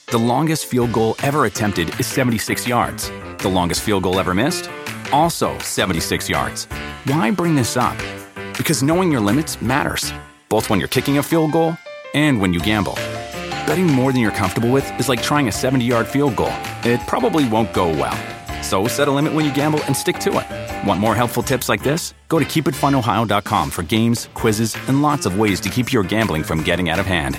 The longest field goal ever attempted is 76 yards. The longest field goal ever missed? Also 76 yards. Why bring this up? Because knowing your limits matters, both when you're kicking a field goal and when you gamble. Betting more than you're comfortable with is like trying a 70-yard field goal. It probably won't go well. So set a limit when you gamble and stick to it. Want more helpful tips like this? Go to keepitfunohio.com for games, quizzes, and lots of ways to keep your gambling from getting out of hand.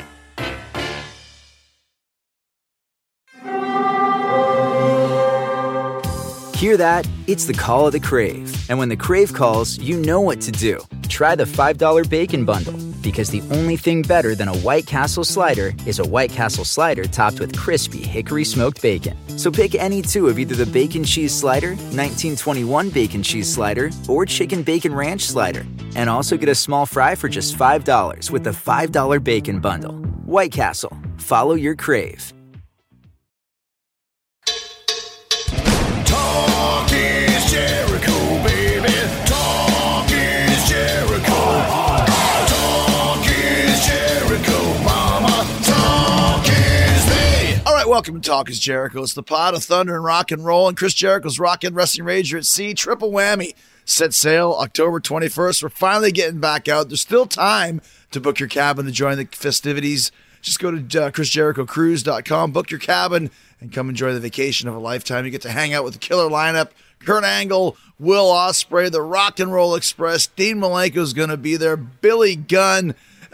Hear that? It's the call of the Crave. And when the Crave calls, you know what to do. Try the $5 Bacon Bundle. Because the only thing better than a White Castle slider is a White Castle slider topped with crispy hickory smoked bacon. So pick any two of either the Bacon Cheese Slider, 1921 Bacon Cheese Slider, or Chicken Bacon Ranch Slider. And also get a small fry for just $5 with the $5 Bacon Bundle. White Castle. Follow your crave. Talk is Jericho, baby. Talk is Jericho. Talk is Jericho, mama. Talk is me. All right, welcome to Talk is Jericho. It's the pod of thunder and rock and roll, and Chris Jericho's Rockin' Wrestling Rager at Sea. Triple whammy. Set sail October 21st. We're finally getting back out. There's still time to book your cabin to join the festivities. Just go to ChrisJerichoCruise.com, book your cabin, and come enjoy the vacation of a lifetime. You get to hang out with the killer lineup. Kurt Angle, Will Ospreay, the Rock and Roll Express. Dean Malenko's going to be there. Billy Gunn,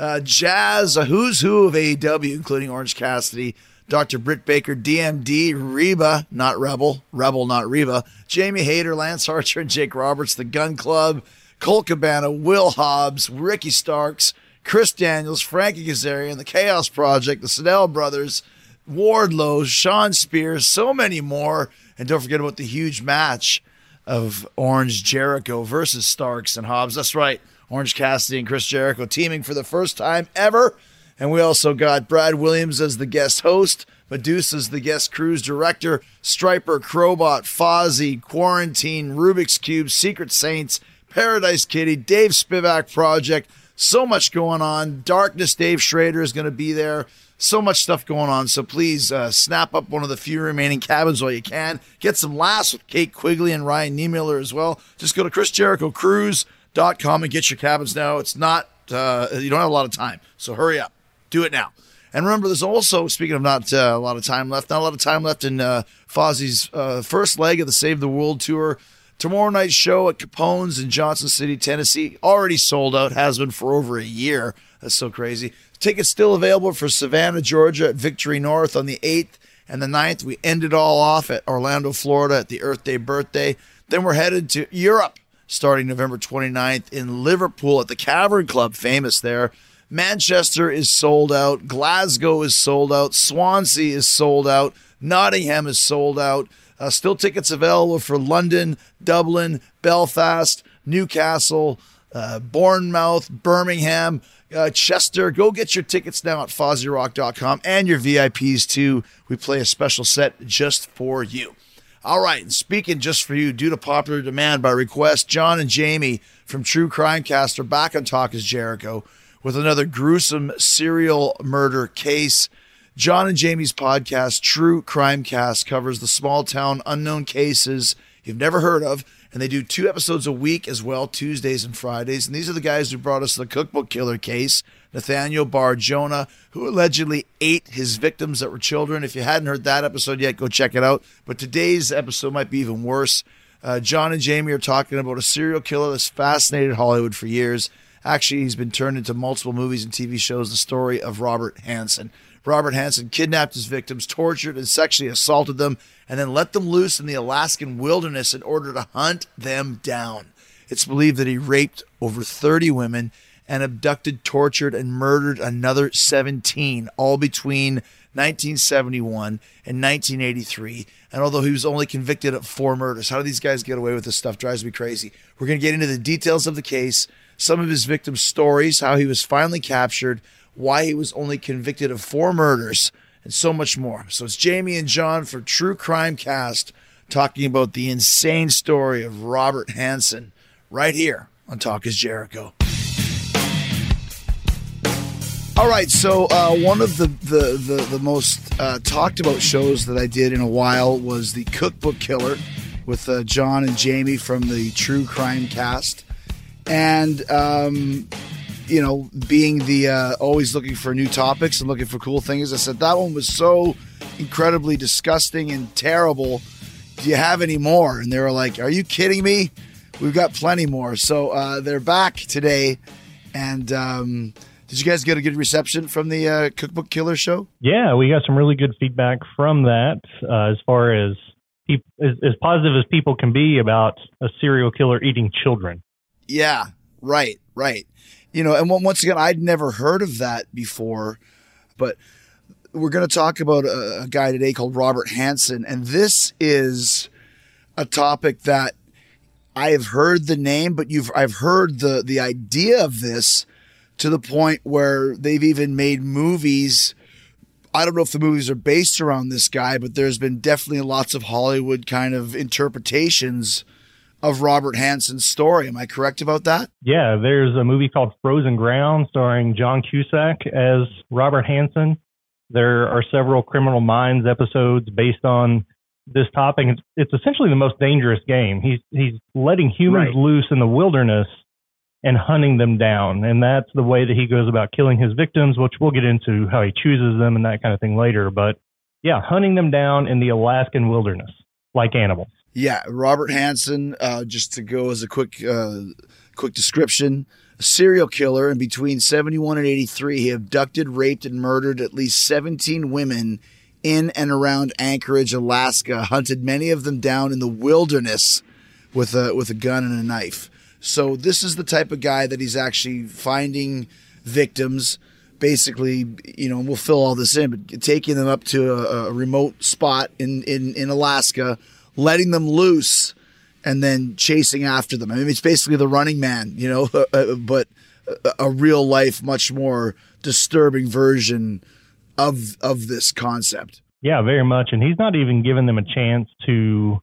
Jazz, a who's who of AEW, including Orange Cassidy, Dr. Britt Baker, DMD, Reba, not Rebel, not Reba, Jamie Hayter, Lance Archer, and Jake Roberts, the Gun Club, Colt Cabana, Will Hobbs, Ricky Starks, Chris Daniels, Frankie Kazarian, the Chaos Project, the Sydal Brothers, Wardlow, Sean Spears, so many more. And don't forget about the huge match of Orange Jericho versus Starks and Hobbs. That's right, Orange Cassidy and Chris Jericho teaming for the first time ever. And we also got Brad Williams as the guest host, Medusa's the guest cruise director, Striper, Crowbot, Fozzy, Quarantine, Rubik's Cube, Secret Saints, Paradise Kitty, Dave Spivak Project. So much going on. Darkness, Dave Schrader is going to be there. So much stuff going on. So please snap up one of the few remaining cabins while you can. Get some laughs with Kate Quigley and Ryan Niemiller as well. Just go to ChrisJerichoCruise.com and get your cabins now. It's not, you don't have a lot of time. So hurry up. Do it now. And remember, there's also, speaking of not a lot of time left in Fozzy's first leg of the Save the World Tour. Tomorrow night's show at Capone's in Johnson City, Tennessee, already sold out, has been for over a year. That's so crazy. Tickets still available for Savannah, Georgia at Victory North on the 8th and the 9th. We end it all off at Orlando, Florida at the Earth Day birthday. Then we're headed to Europe starting November 29th in Liverpool at the Cavern Club, famous there. Manchester is sold out. Glasgow is sold out. Swansea is sold out. Nottingham is sold out. Still tickets available for London, Dublin, Belfast, Newcastle, Bournemouth, Birmingham, Chester. Go get your tickets now at FozzyRock.com and your VIPs too. We play a special set just for you. All right, and speaking just for you, due to popular demand by request, John and Jamie from True Crime Cast are back on Talk is Jericho with another gruesome serial murder case. John and Jamie's podcast, True Crime Cast, covers the small town unknown cases you've never heard of, and they do 2 episodes a week as well, Tuesdays and Fridays. And these are the guys who brought us the cookbook killer case, Nathaniel Bar-Jonah, who allegedly ate his victims that were children. If you hadn't heard that episode yet, go check it out. But today's episode might be even worse. John and Jamie are talking about a serial killer that's fascinated Hollywood for years. Actually, he's been turned into multiple movies and TV shows, the story of Robert Hansen. Robert Hansen kidnapped his victims, tortured and sexually assaulted them, and then let them loose in the Alaskan wilderness in order to hunt them down. It's believed that he raped over 30 women and abducted, tortured, and murdered another 17, all between 1971 and 1983. And although he was only convicted of 4 murders, how do these guys get away with this stuff? Drives me crazy. We're going to get into the details of the case, some of his victims' stories, how he was finally captured, why he was only convicted of 4 murders, and so much more. So it's Jamie and John for True Crime Cast talking about the insane story of Robert Hansen right here on Talk is Jericho. All right, so one of the most talked about shows that I did in a while was the Cookbook Killer with John and Jamie from the True Crime Cast. And, being the always looking for new topics and looking for cool things, I said that one was so incredibly disgusting and terrible. Do you have any more? And they were like, are you kidding me? We've got plenty more. So they're back today. And did you guys get a good reception from the Cookbook Killer show? Yeah, we got some really good feedback from that as far as as positive as people can be about a serial killer eating children. Yeah, right. And once again, I'd never heard of that before, but we're going to talk about a guy today called Robert Hansen, and this is a topic that I have heard the name, but I've heard the idea of this to the point where they've even made movies. I don't know if the movies are based around this guy, but there's been definitely lots of Hollywood kind of interpretations of Robert Hansen's story. Am I correct about that? Yeah, there's a movie called Frozen Ground starring John Cusack as Robert Hansen. There are several Criminal Minds episodes based on this topic. It's essentially the most dangerous game. He's letting humans loose in the wilderness and hunting them down. And that's the way that he goes about killing his victims, which we'll get into how he chooses them and that kind of thing later. But yeah, hunting them down in the Alaskan wilderness like animals. Yeah, Robert Hansen, just to go as a quick description, a serial killer. In between 71 and 83, he abducted, raped, and murdered at least 17 women in and around Anchorage, Alaska, hunted many of them down in the wilderness with a gun and a knife. So this is the type of guy that he's actually finding victims, basically, and we'll fill all this in, but taking them up to a remote spot in Alaska, letting them loose, and then chasing after them. I mean, it's basically The Running Man, but a real life, much more disturbing version of this concept. Yeah, very much. And he's not even giving them a chance to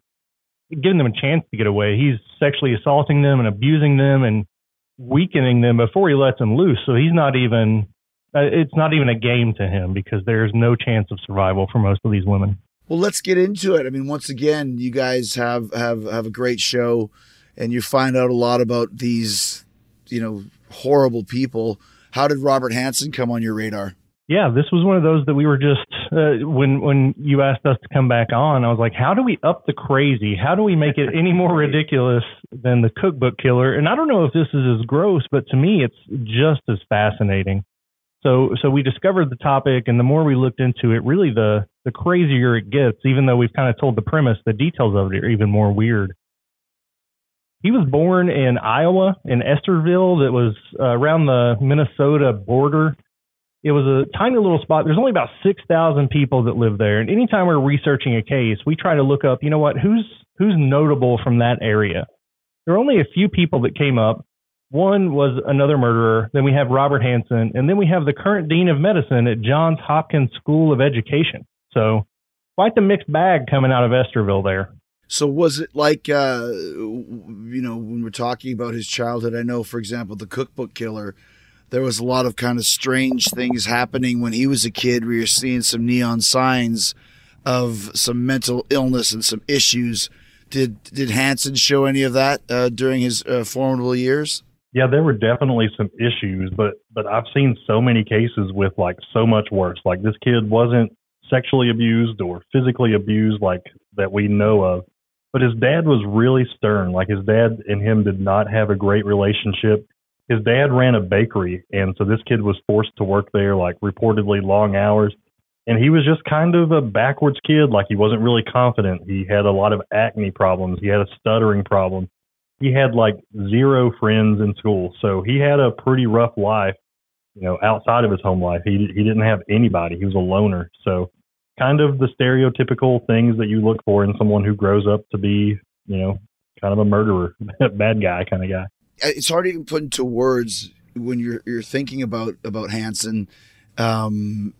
get away. He's sexually assaulting them and abusing them and weakening them before he lets them loose. So he's not even, it's not even a game to him because there's no chance of survival for most of these women. Well, let's get into it. I mean, once again, you guys have a great show and you find out a lot about these, horrible people. How did Robert Hansen come on your radar? Yeah, this was one of those that we were just, when you asked us to come back on, I was like, how do we up the crazy? How do we make it any more ridiculous than the Cookbook Killer? And I don't know if this is as gross, but to me, it's just as fascinating. So we discovered the topic, and the more we looked into it, really the crazier it gets, even though we've kind of told the premise, the details of it are even more weird. He was born in Iowa, in Estherville, that was around the Minnesota border. It was a tiny little spot. There's only about 6,000 people that live there. And anytime we're researching a case, we try to look up, who's notable from that area. There are only a few people that came up. One was another murderer. Then we have Robert Hansen. And then we have the current dean of medicine at Johns Hopkins School of Education. So quite the mixed bag coming out of Estherville there. So was it like, when we're talking about his childhood, I know, for example, the Cookbook Killer, there was a lot of kind of strange things happening when he was a kid where you're seeing some neon signs of some mental illness and some issues. Did Hansen show any of that during his formidable years? Yeah, there were definitely some issues, but I've seen so many cases with like so much worse. Like this kid wasn't sexually abused or physically abused like that we know of, but his dad was really stern. Like his dad and him did not have a great relationship. His dad ran a bakery, and so this kid was forced to work there, like reportedly long hours. And he was just kind of a backwards kid. Like he wasn't really confident. He had a lot of acne problems. He had a stuttering problem. He had like zero friends in school. So he had a pretty rough life, outside of his home life. He didn't have anybody. He was a loner. So kind of the stereotypical things that you look for in someone who grows up to be, kind of a murderer, bad guy kind of guy. It's hard to even put into words when you're thinking about Hansen, and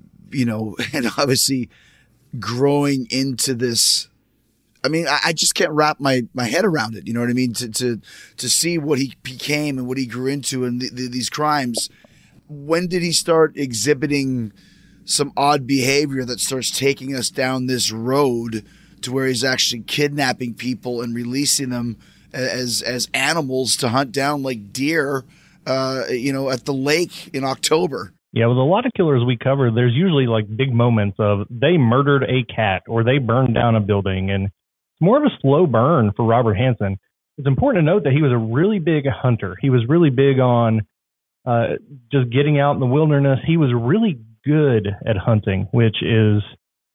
obviously growing into this. I mean, I just can't wrap my head around it. You know what I mean? To see what he became and what he grew into and these crimes. when did he start exhibiting some odd behavior that starts taking us down this road to where he's actually kidnapping people and releasing them as animals to hunt down like deer, at the lake in October? Yeah, with a lot of killers we cover, there's usually like big moments of they murdered a cat or they burned down a building, and it's more of a slow burn for Robert Hansen. It's important to note that he was a really big hunter. He was really big on just getting out in the wilderness. He was really good at hunting, which is,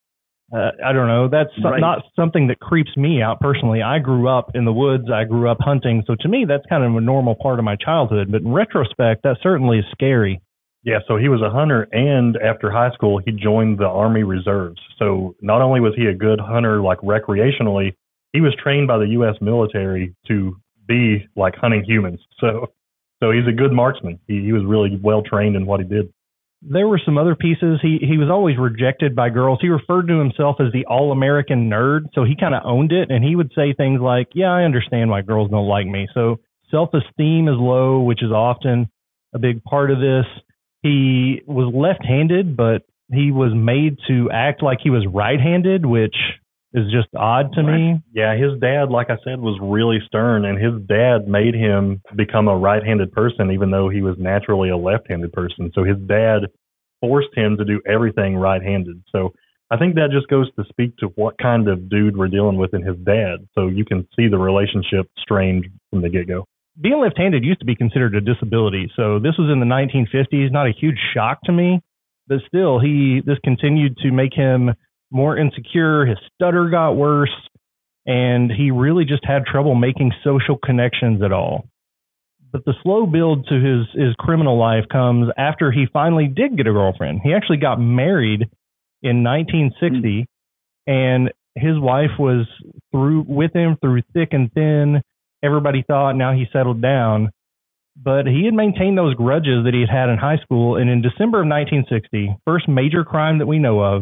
I don't know, that's not something that creeps me out personally. I grew up in the woods. I grew up hunting. So to me, that's kind of a normal part of my childhood. But in retrospect, that certainly is scary. Yeah, so he was a hunter, and after high school, he joined the Army Reserves. So not only was he a good hunter, like recreationally, he was trained by the U.S. military to be like hunting humans. So he's a good marksman. He was really well trained in what he did. There were some other pieces. He was always rejected by girls. He referred to himself as the all-American nerd, so he kind of owned it, and he would say things like, yeah, I understand why girls don't like me. So self-esteem is low, which is often a big part of this. He was left-handed, but he was made to act like he was right-handed, which is just odd to me. Yeah, his dad, like I said, was really stern, and his dad made him become a right-handed person, even though he was naturally a left-handed person. So his dad forced him to do everything right-handed. So I think that just goes to speak to what kind of dude we're dealing with in his dad. So you can see the relationship strained from the get-go. Being left-handed used to be considered a disability. So this was in the 1950s, not a huge shock to me, but still, this continued to make him more insecure. His stutter got worse, and he really just had trouble making social connections at all. But the slow build to his criminal life comes after he finally did get a girlfriend. He actually got married in 1960, and his wife was with him through thick and thin. Everybody thought now he settled down, but he had maintained those grudges that he had in high school. And in December of 1960, first major crime that we know of,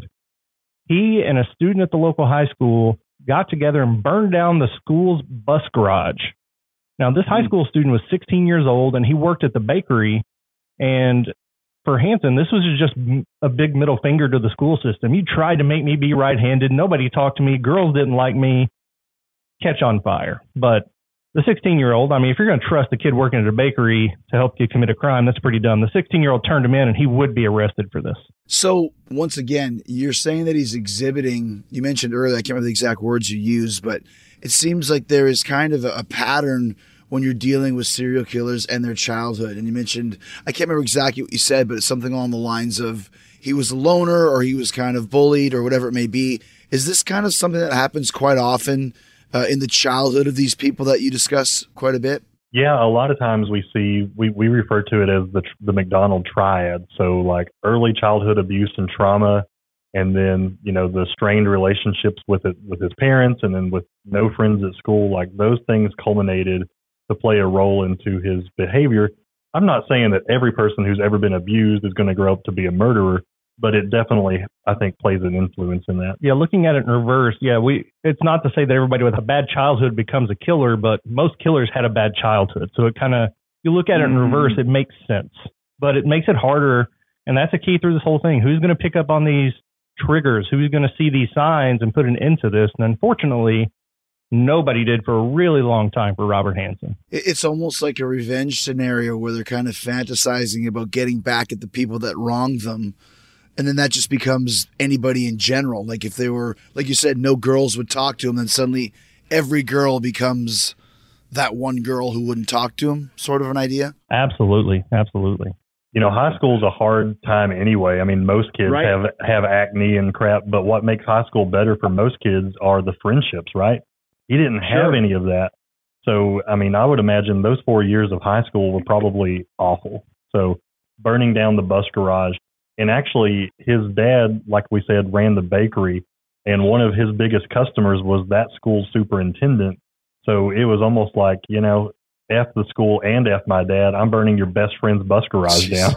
he and a student at the local high school got together and burned down the school's bus garage. Now, this high school student was 16 years old, and he worked at the bakery. And for Hansen, this was just a big middle finger to the school system. You tried to make me be right-handed. Nobody talked to me. Girls didn't like me. Catch on fire. But the 16-year-old, I mean, if you're going to trust a kid working at a bakery to help you commit a crime, that's pretty dumb. The 16-year-old turned him in, and he would be arrested for this. So, once again, you're saying that he's exhibiting, you mentioned earlier, I can't remember the exact words you used, but it seems like there is kind of a pattern when you're dealing with serial killers and their childhood. And you mentioned, I can't remember exactly what you said, but it's something along the lines of he was a loner or he was kind of bullied or whatever it may be. Is this kind of something that happens quite often in the childhood of these people that you discuss quite a bit? Yeah, a lot of times we refer to it as the McDonald triad. So like early childhood abuse and trauma, and then, the strained relationships with his parents, and then with no friends at school, like those things culminated to play a role into his behavior. I'm not saying that every person who's ever been abused is going to grow up to be a murderer, but it definitely, I think, plays an influence in that. Yeah, looking at it in reverse, it's not to say that everybody with a bad childhood becomes a killer, but most killers had a bad childhood. So it kind of, you look at it in reverse, it makes sense. But it makes it harder, and that's a key through this whole thing. Who's going to pick up on these triggers? Who's going to see these signs and put an end to this? And unfortunately, nobody did for a really long time for Robert Hansen. It's almost like a revenge scenario where they're kind of fantasizing about getting back at the people that wronged them. And then that just becomes anybody in general. Like if they were, like you said, no girls would talk to him, then suddenly every girl becomes that one girl who wouldn't talk to him, sort of an idea? Absolutely. Absolutely. High school is a hard time anyway. I mean, most kids have acne and crap, but what makes high school better for most kids are the friendships, right? He didn't have any of that. So, I mean, I would imagine those 4 years of high school were probably awful. So burning down the bus garage. And actually, his dad, like we said, ran the bakery, and one of his biggest customers was that school's superintendent. So it was almost like, F the school and F my dad. I'm burning your best friend's bus garage down.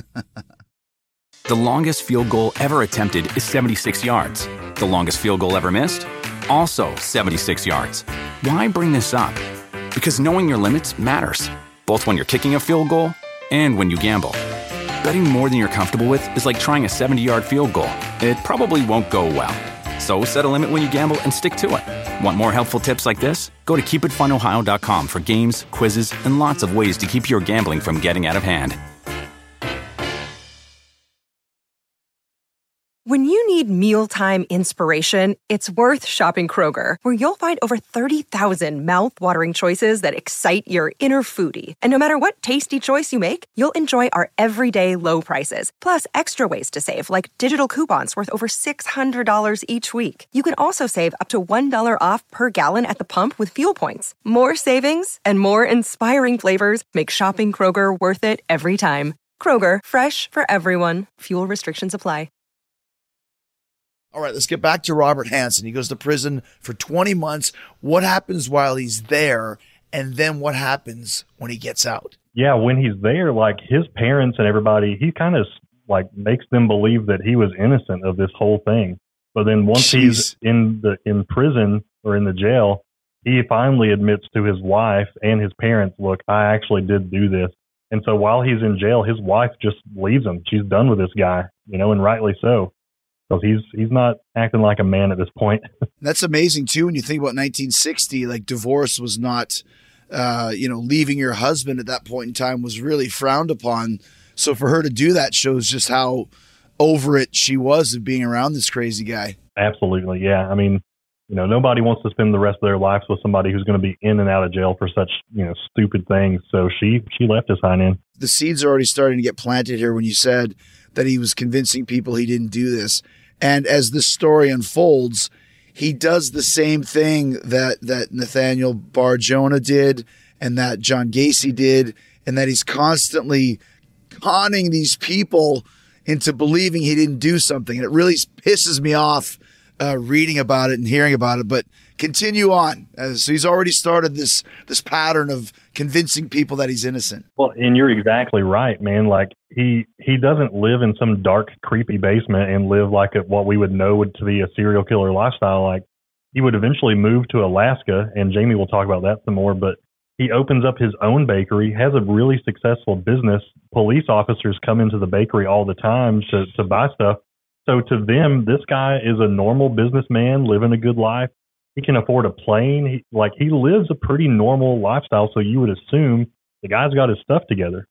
The longest field goal ever attempted is 76 yards. The longest field goal ever missed? Also 76 yards. Why bring this up? Because knowing your limits matters, both when you're kicking a field goal and when you gamble. Betting more than you're comfortable with is like trying a 70-yard field goal. It probably won't go well. So set a limit when you gamble and stick to it. Want more helpful tips like this? Go to keepitfunohio.com for games, quizzes, and lots of ways to keep your gambling from getting out of hand. When you need mealtime inspiration, it's worth shopping Kroger, where you'll find over 30,000 mouth-watering choices that excite your inner foodie. And no matter what tasty choice you make, you'll enjoy our everyday low prices, plus extra ways to save, like digital coupons worth over $600 each week. You can also save up to $1 off per gallon at the pump with fuel points. More savings and more inspiring flavors make shopping Kroger worth it every time. Kroger, fresh for everyone. Fuel restrictions apply. All right, let's get back to Robert Hansen. He goes to prison for 20 months. What happens while he's there, and then what happens when he gets out? Yeah, when he's there, like his parents and everybody, he kind of like makes them believe that he was innocent of this whole thing. But then once he's in prison or in the jail, he finally admits to his wife and his parents, look, I actually did do this. And so while he's in jail, his wife just leaves him. She's done with this guy, and rightly so. Because he's not acting like a man at this point. That's amazing, too, when you think about 1960, like divorce was not, leaving your husband at that point in time was really frowned upon. So for her to do that shows just how over it she was of being around this crazy guy. Absolutely, yeah. I mean, nobody wants to spend the rest of their lives with somebody who's going to be in and out of jail for such, stupid things. So she left to sign in. The seeds are already starting to get planted here when you said that he was convincing people he didn't do this. And as the story unfolds, he does the same thing that Nathaniel Bar-Jonah did and that John Gacy did, and that he's constantly conning these people into believing he didn't do something. And it really pisses me off reading about it and hearing about it. But continue on. So he's already started this pattern of convincing people that he's innocent. Well, and you're exactly right, man. Like he doesn't live in some dark, creepy basement and live like what we would know to be a serial killer lifestyle. Like he would eventually move to Alaska, and Jamie will talk about that some more. But he opens up his own bakery, has a really successful business. Police officers come into the bakery all the time to buy stuff. So to them, this guy is a normal businessman living a good life. He can afford a plane. He lives a pretty normal lifestyle. So you would assume the guy's got his stuff together,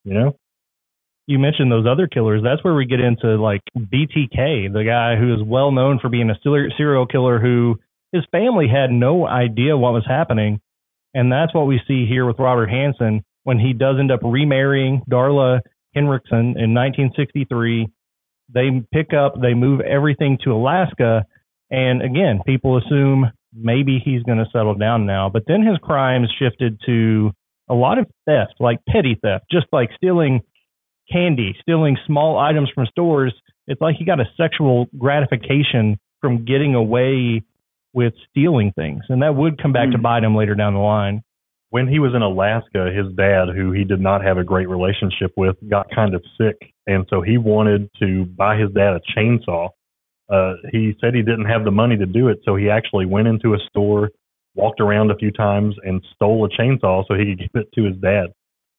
You mentioned those other killers. That's where we get into like BTK, the guy who is well known for being a serial killer who his family had no idea what was happening. And that's what we see here with Robert Hansen when he does end up remarrying Darla Henriksen in 1963. They move everything to Alaska. And again, people assume maybe he's going to settle down now. But then his crimes shifted to a lot of theft, like petty theft, just like stealing candy, stealing small items from stores. It's like he got a sexual gratification from getting away with stealing things. And that would come back to bite him later down the line. When he was in Alaska, his dad, who he did not have a great relationship with, got kind of sick. And so he wanted to buy his dad a chainsaw. He said he didn't have the money to do it. So he actually went into a store, walked around a few times, and stole a chainsaw so he could give it to his dad.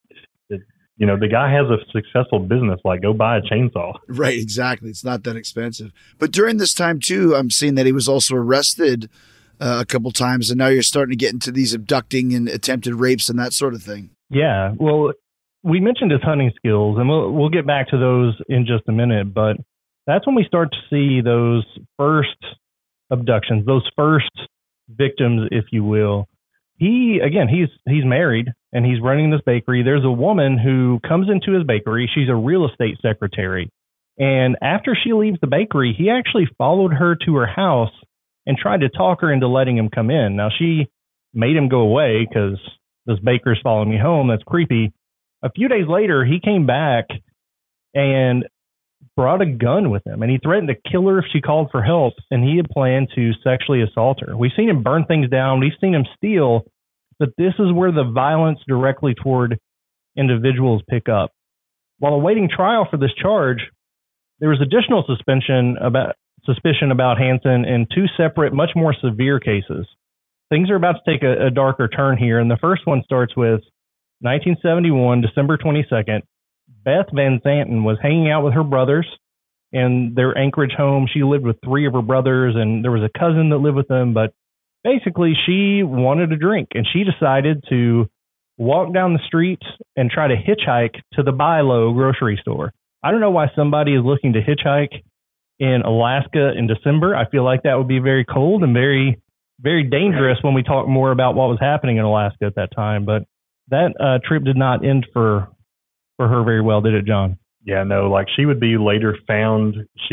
The guy has a successful business. Like, go buy a chainsaw. Right, exactly. It's not that expensive. But during this time, too, I'm seeing that he was also arrested a couple times, and now you're starting to get into these abducting and attempted rapes and that sort of thing. Yeah, well, we mentioned his hunting skills, and we'll get back to those in just a minute, but that's when we start to see those first abductions, those first victims, if you will. He's married, and he's running this bakery. There's a woman who comes into his bakery. She's a real estate secretary, and after she leaves the bakery, he actually followed her to her house and tried to talk her into letting him come in. Now, she made him go away because this baker's following me home. That's creepy. A few days later, he came back and brought a gun with him, and he threatened to kill her if she called for help, and he had planned to sexually assault her. We've seen him burn things down. We've seen him steal, but this is where the violence directly toward individuals pick up. While awaiting trial for this charge, there was additional suspicion about Hansen in two separate, much more severe cases. Things are about to take a darker turn here, and the first one starts with 1971, December 22nd. Beth Van Zanten was hanging out with her brothers in their Anchorage home. She lived with 3 of her brothers, and there was a cousin that lived with them. But basically, she wanted a drink, and she decided to walk down the street and try to hitchhike to the Buy Low grocery store. I don't know why somebody is looking to hitchhike in Alaska in December. I feel like that would be very cold and very, very dangerous when we talk more about what was happening in Alaska at that time. But that trip did not end for her very well, did it, John? Yeah, no, like she would be found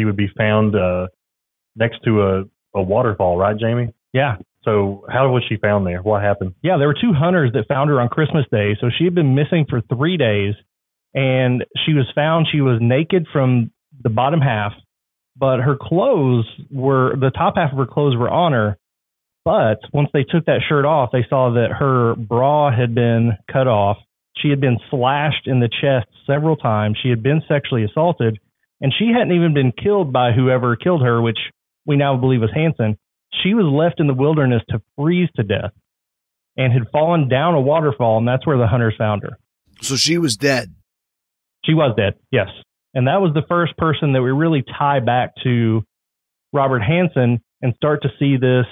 next to a waterfall, right, Jamie? Yeah. So how was she found there? What happened? Yeah, there were 2 hunters that found her on Christmas Day. So she had been missing for 3 days, and she was found. She was naked from the bottom half, but her clothes the top half of her clothes were on her. But once they took that shirt off, they saw that her bra had been cut off. She had been slashed in the chest several times. She had been sexually assaulted, and she hadn't even been killed by whoever killed her, which we now believe was Hansen. She was left in the wilderness to freeze to death and had fallen down a waterfall, and that's where the hunters found her. So she was dead. She was dead, yes. And that was the first person that we really tie back to Robert Hansen and start to see this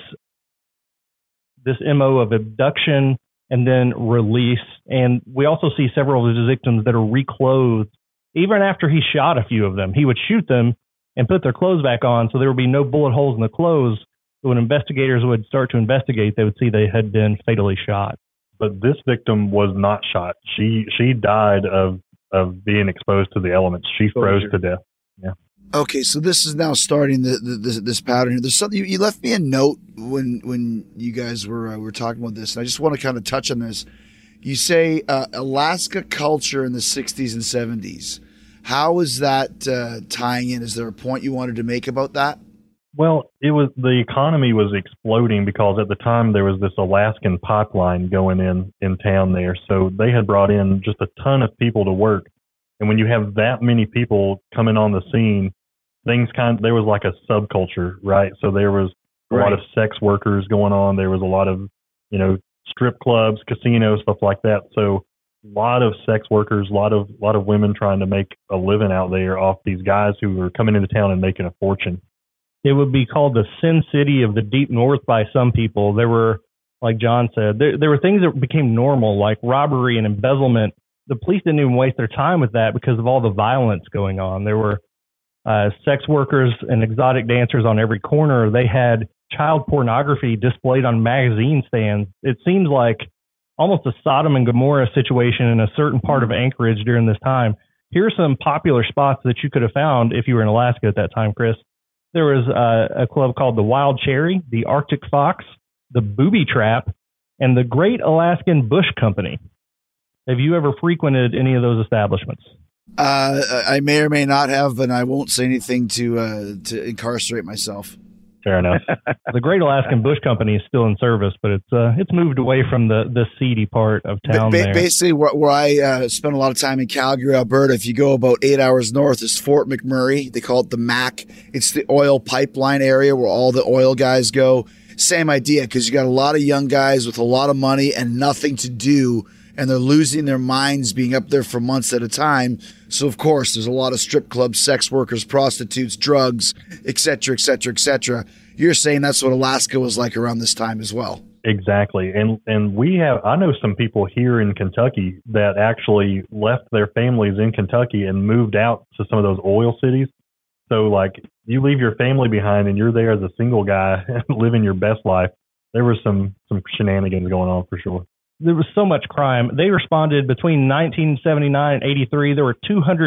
MO of abduction and then release. And we also see several of his victims that are reclothed. Even after he shot a few of them, he would shoot them and put their clothes back on so there would be no bullet holes in the clothes. When investigators would start to investigate, they would see they had been fatally shot. But this victim was not shot. She died of being exposed to the elements. She froze to death. Yeah. Okay, so this is now starting this pattern here. There's something you left me a note when you guys were talking about this, and I just want to kind of touch on this. You say Alaska culture in the 60s and 70s. How is that tying in? Is there a point you wanted to make about that? Well, the economy was exploding because at the time there was this Alaskan pipeline going in town there. So they had brought in just a ton of people to work. And when you have that many people coming on the scene, there was like a subculture, right? So there was a lot of sex workers going on. There was a lot of, strip clubs, casinos, stuff like that. So a lot of sex workers, a lot of women trying to make a living out there off these guys who were coming into town and making a fortune. It would be called the Sin City of the Deep North by some people. There were, like John said, there were things that became normal, like robbery and embezzlement. The police didn't even waste their time with that because of all the violence going on. There were sex workers and exotic dancers on every corner. They had child pornography displayed on magazine stands. It seems like almost a Sodom and Gomorrah situation in a certain part of Anchorage during this time. Here are some popular spots that you could have found if you were in Alaska at that time, Chris. There was a club called the Wild Cherry, the Arctic Fox, the Booby Trap, and the Great Alaskan Bush Company. Have you ever frequented any of those establishments? I may or may not have, and I won't say anything to incarcerate myself. Fair enough. The Great Alaskan Bush Company is still in service, but it's moved away from the seedy part of town there. Basically, where I spent a lot of time in Calgary, Alberta, if you go about 8 hours north, is Fort McMurray. They call it the MAC. It's the oil pipeline area where all the oil guys go. Same idea, because you got a lot of young guys with a lot of money and nothing to do, and they're losing their minds being up there for months at a time. So, of course, there's a lot of strip clubs, sex workers, prostitutes, drugs, et cetera, et cetera, et cetera. You're saying that's what Alaska was like around this time as well. Exactly. And I know some people here in Kentucky that actually left their families in Kentucky and moved out to some of those oil cities. So, like, you leave your family behind and you're there as a single guy living your best life. There was some shenanigans going on for sure. There was so much crime. They responded between 1979 and 83. There were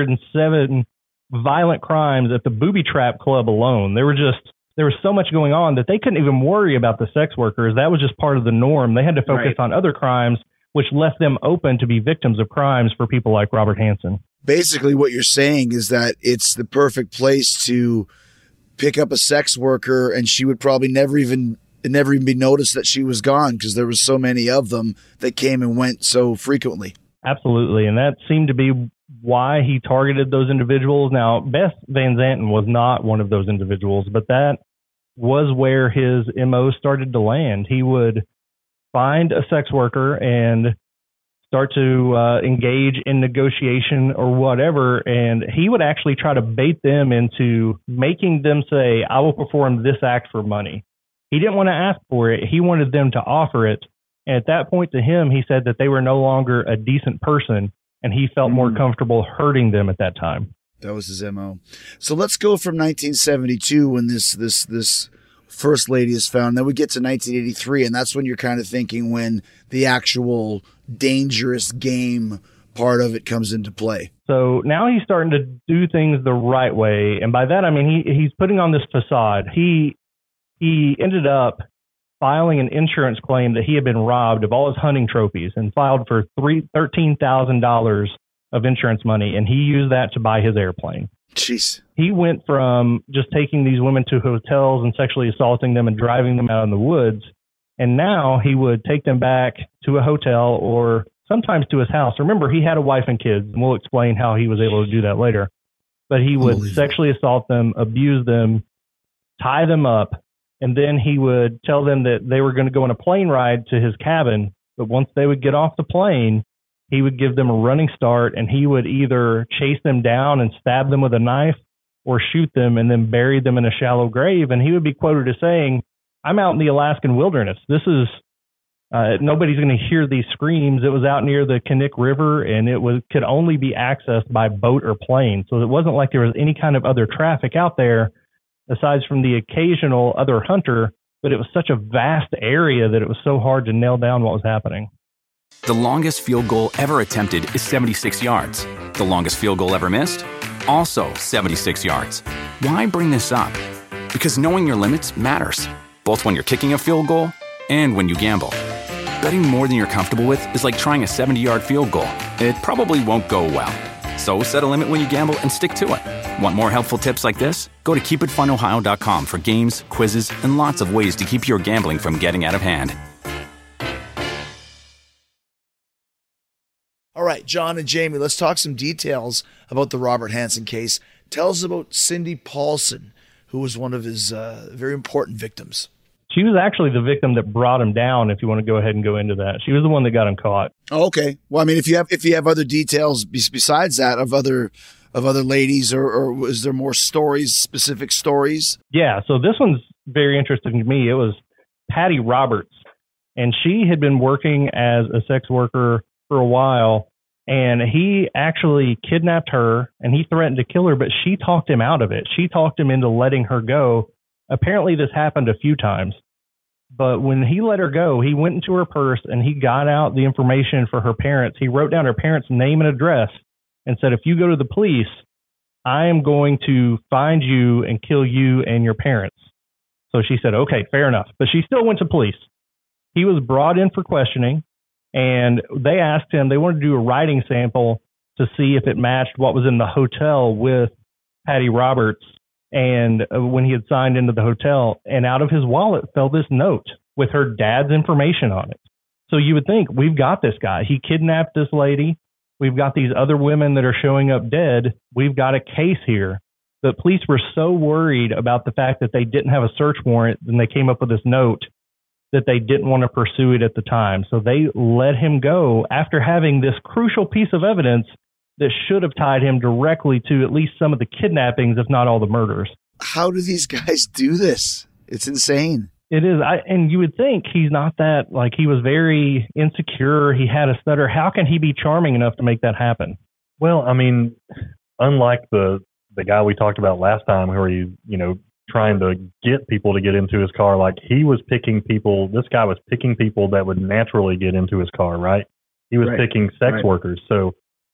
207 violent crimes at the Booby Trap Club alone. There was so much going on that they couldn't even worry about the sex workers. That was just part of the norm. They had to focus on other crimes, which left them open to be victims of crimes for people like Robert Hansen. Basically, what you're saying is that it's the perfect place to pick up a sex worker, and she would probably never even be noticed that she was gone because there was so many of them that came and went so frequently. Absolutely, and that seemed to be why he targeted those individuals. Now, Beth Van Zanten was not one of those individuals, but that was where his MO started to land. He would find a sex worker and start to engage in negotiation or whatever. And he would actually try to bait them into making them say, I will perform this act for money. He didn't want to ask for it. He wanted them to offer it. And at that point to him, he said that they were no longer a decent person, and he felt more comfortable hurting them at that time. That was his MO. So let's go from 1972 when this first lady is found. Then we get to 1983, and that's when you're kind of thinking when the actual dangerous game part of it comes into play. So now he's starting to do things the right way. And by that, I mean, he's putting on this facade. He ended up filing an insurance claim that he had been robbed of all his hunting trophies and filed for $13,000 of insurance money. And he used that to buy his airplane. Jeez. He went from just taking these women to hotels and sexually assaulting them and driving them out in the woods. And now he would take them back to a hotel or sometimes to his house. Remember, he had a wife and kids, and we'll explain how he was able to do that later. But he would sexually assault them, abuse them, tie them up, and then he would tell them that they were going to go on a plane ride to his cabin. But once they would get off the plane, he would give them a running start, and he would either chase them down and stab them with a knife or shoot them and then bury them in a shallow grave. And he would be quoted as saying, I'm out in the Alaskan wilderness. This is, nobody's going to hear these screams. It was out near the Kinnick River, and it could only be accessed by boat or plane. So it wasn't like there was any kind of other traffic out there aside from the occasional other hunter, but it was such a vast area that it was so hard to nail down what was happening. The longest field goal ever attempted is 76 yards. The longest field goal ever missed? Also 76 yards. Why bring this up? Because knowing your limits matters, both when you're kicking a field goal and when you gamble. Betting more than you're comfortable with is like trying a 70-yard field goal. It probably won't go well. So set a limit when you gamble and stick to it. Want more helpful tips like this? Go to keepitfunohio.com for games, quizzes, and lots of ways to keep your gambling from getting out of hand. All right, John and Jamie, let's talk some details about the Robert Hansen case. Tell us about Cindy Paulson, who was one of his very important victims. She was actually the victim that brought him down, if you want to go ahead and go into that. She was the one that got him caught. Oh, okay. Well, I mean, if you have other details besides that of other ladies, or is there more stories, specific stories? Yeah, so this one's very interesting to me. It was Patty Roberts, and she had been working as a sex worker for a while, and he actually kidnapped her, and he threatened to kill her, but she talked him out of it. She talked him into letting her go. Apparently this happened a few times, but when he let her go, he went into her purse and he got out the information for her parents. He wrote down her parents' name and address and said, if you go to the police, I am going to find you and kill you and your parents. So she said, okay, fair enough. But she still went to police. He was brought in for questioning, and they asked him, they wanted to do a writing sample to see if it matched what was in the hotel with Patty Roberts. And when he had signed into the hotel, and out of his wallet fell this note with her dad's information on it. So you would think, we've got this guy. He kidnapped this lady. We've got these other women that are showing up dead. We've got a case here. The police were so worried about the fact that they didn't have a search warrant, and they came up with this note, that they didn't want to pursue it at the time. So they let him go after having this crucial piece of evidence that should have tied him directly to at least some of the kidnappings, if not all the murders. How do these guys do this? It's insane. It is. And you would think he's not that, like, he was very insecure. He had a stutter. How can he be charming enough to make that happen? Well, I mean, unlike the guy we talked about last time, where he, trying to get people to get into his car, like, he was picking people. This guy was picking people that would naturally get into his car, right? He was picking sex workers. So,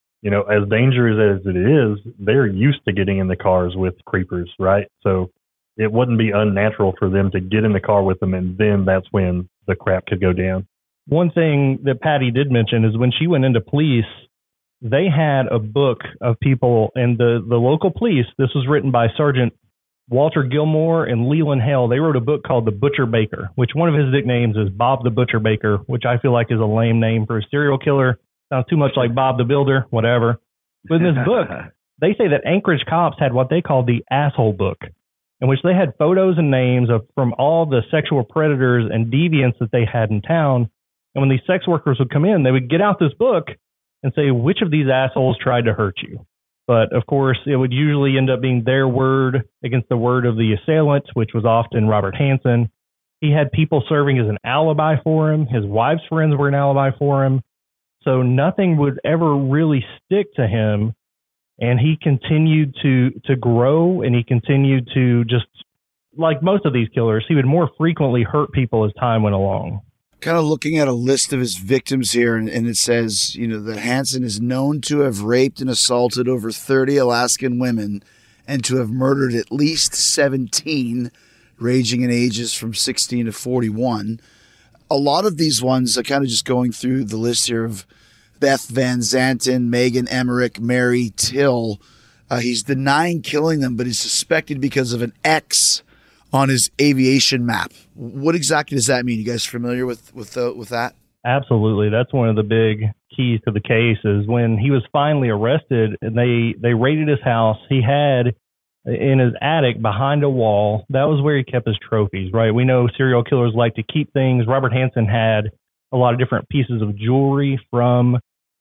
as dangerous as it is, they're used to getting in the cars with creepers, right? So it wouldn't be unnatural for them to get in the car with them, and then that's when the crap could go down. One thing that Patty did mention is when she went into police, they had a book of people, and the local police, this was written by Sergeant Walter Gilmore and Leland Hale. They wrote a book called The Butcher Baker, which one of his nicknames is Bob the Butcher Baker, which I feel like is a lame name for a serial killer. Sounds too much like Bob the Builder, whatever. But in this book, they say that Anchorage cops had what they called the asshole book, in which they had photos and names from all the sexual predators and deviants that they had in town. And when these sex workers would come in, they would get out this book and say, which of these assholes tried to hurt you? But of course, it would usually end up being their word against the word of the assailant, which was often Robert Hansen. He had people serving as an alibi for him. His wife's friends were an alibi for him. So nothing would ever really stick to him. And he continued to grow, and he continued to just, like most of these killers, he would more frequently hurt people as time went along. Kind of looking at a list of his victims here, and it says, that Hansen is known to have raped and assaulted over 30 Alaskan women and to have murdered at least 17, ranging in ages from 16 to 41. A lot of these ones are kind of just going through the list here of Beth Van Zanten, Megan Emmerich, Mary Till. He's denying killing them, but he's suspected because of an X on his aviation map. What exactly does that mean? You guys familiar with that? Absolutely. That's one of the big keys to the case is when he was finally arrested and they raided his house. He had in his attic behind a wall, that was where he kept his trophies, right? We know serial killers like to keep things. Robert Hansen had a lot of different pieces of jewelry from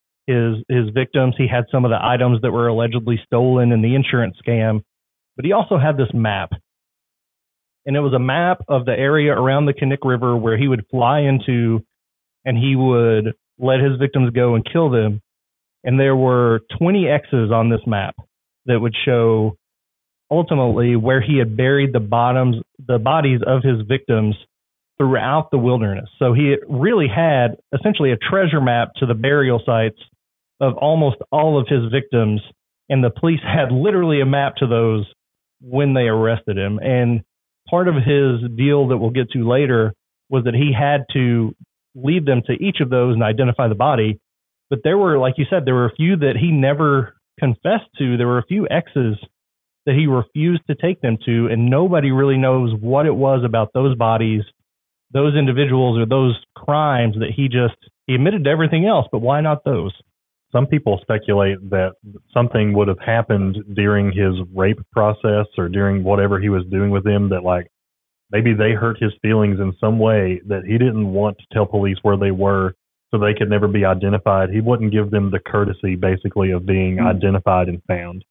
his victims. He had some of the items that were allegedly stolen in the insurance scam, but he also had this map. And it was a map of the area around the Knik River where he would fly into and he would let his victims go and kill them. And there were 20 X's on this map that would show ultimately where he had buried the bodies of his victims throughout the wilderness. So he really had essentially a treasure map to the burial sites of almost all of his victims. And the police had literally a map to those when they arrested him. And part of his deal that we'll get to later was that he had to lead them to each of those and identify the body. But there were, like you said, there were a few that he never confessed to. There were a few X's that he refused to take them to, and nobody really knows what it was about those bodies, those individuals, or those crimes that he admitted to everything else, but why not those? Some people speculate that something would have happened during his rape process or during whatever he was doing with them, that like maybe they hurt his feelings in some way that he didn't want to tell police where they were so they could never be identified. He wouldn't give them the courtesy basically of being identified and found.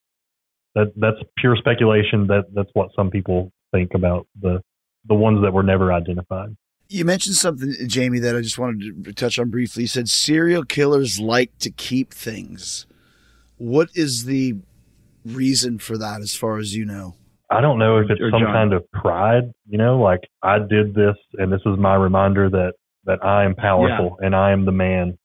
That's pure speculation. That's what some people think about the ones that were never identified. You mentioned something, Jamie, that I just wanted to touch on briefly. You said serial killers like to keep things. What is the reason for that, as far as you know? I don't know if it's some kind of pride, like I did this and this is my reminder that I am powerful and I am the man,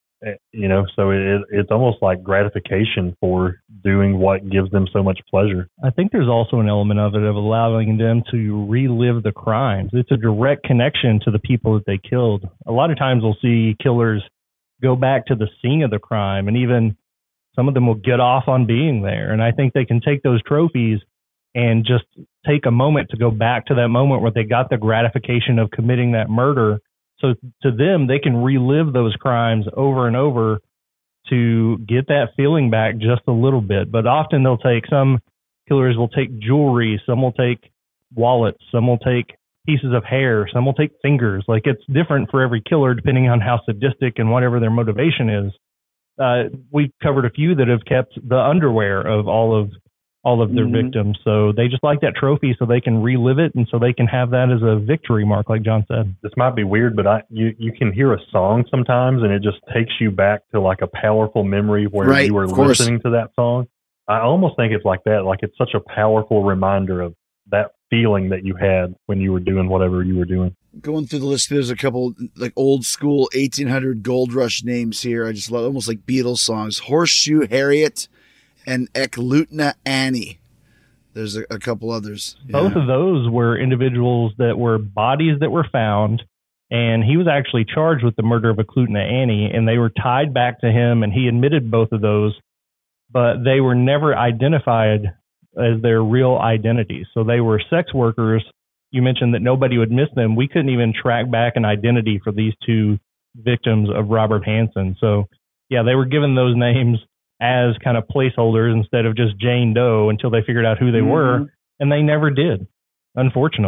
so it's almost like gratification for doing what gives them so much pleasure. I think there's also an element of it of allowing them to relive the crimes. It's a direct connection to the people that they killed. A lot of times we'll see killers go back to the scene of the crime, and even some of them will get off on being there. And I think they can take those trophies and just take a moment to go back to that moment where they got the gratification of committing that murder. So to them, they can relive those crimes over and over to get that feeling back just a little bit. But often some killers will take jewelry, some will take wallets, some will take pieces of hair, some will take fingers. Like, it's different for every killer depending on how sadistic and whatever their motivation is. We've covered a few that have kept the underwear of all of their victims. So they just like that trophy so they can relive it and so they can have that as a victory mark, like John said. This might be weird, but you can hear a song sometimes and it just takes you back to like a powerful memory where you were listening to that song. I almost think it's like that. Like, it's such a powerful reminder of that feeling that you had when you were doing whatever you were doing. Going through the list, there's a couple like old school 1800 gold rush names here. I just love, almost like Beatles songs. Horseshoe Harriet and Eklutna Annie. There's a couple others. Both of those were individuals that were bodies that were found, and he was actually charged with the murder of Eklutna Annie, and they were tied back to him, and he admitted both of those, but they were never identified as their real identities. So they were sex workers. You mentioned that nobody would miss them. We couldn't even track back an identity for these two victims of Robert Hansen. So, yeah, they were given those names as kind of placeholders instead of just Jane Doe until they figured out who they were, and they never did, unfortunately.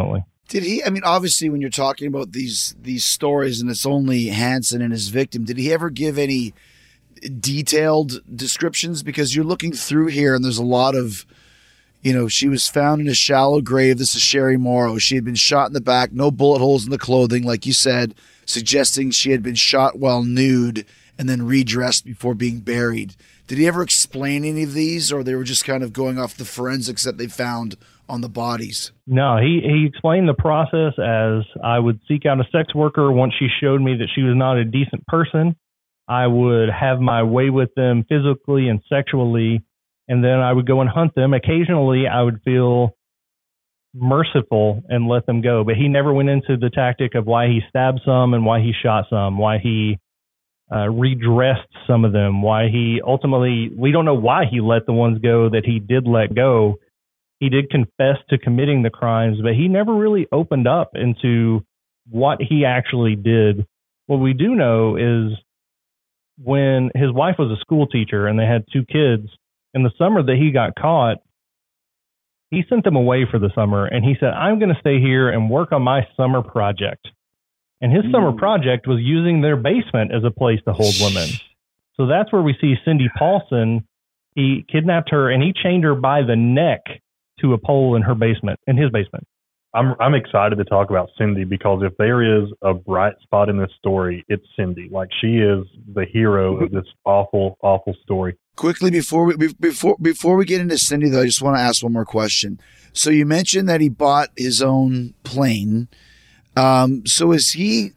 Did he? I mean, obviously, when you're talking about these stories, and it's only Hansen and his victim, did he ever give any detailed descriptions? Because you're looking through here, and there's a lot of, she was found in a shallow grave. This is Sherry Morrow. She had been shot in the back, no bullet holes in the clothing, like you said, suggesting she had been shot while nude and then redressed before being buried. Did he ever explain any of these, or they were just kind of going off the forensics that they found on the bodies? No, he explained the process as I would seek out a sex worker once she showed me that she was not a decent person. I would have my way with them physically and sexually, and then I would go and hunt them. Occasionally, I would feel merciful and let them go, but he never went into the tactic of why he stabbed some and why he shot some, why he redressed some of them, why he ultimately, we don't know why he let the ones go that he did let go. He did confess to committing the crimes, but he never really opened up into what he actually did. What we do know is when his wife was a school teacher and they had 2 kids, in the summer that he got caught, he sent them away for the summer, and he said, I'm going to stay here and work on my summer project. And his summer project was using their basement as a place to hold women. So that's where we see Cindy Paulson. He kidnapped her and he chained her by the neck to a pole in his basement. I'm excited to talk about Cindy, because if there is a bright spot in this story, it's Cindy. Like, she is the hero of this awful, awful story. Quickly, before we get into Cindy, though, I just want to ask one more question. So you mentioned that he bought his own plane. So is he,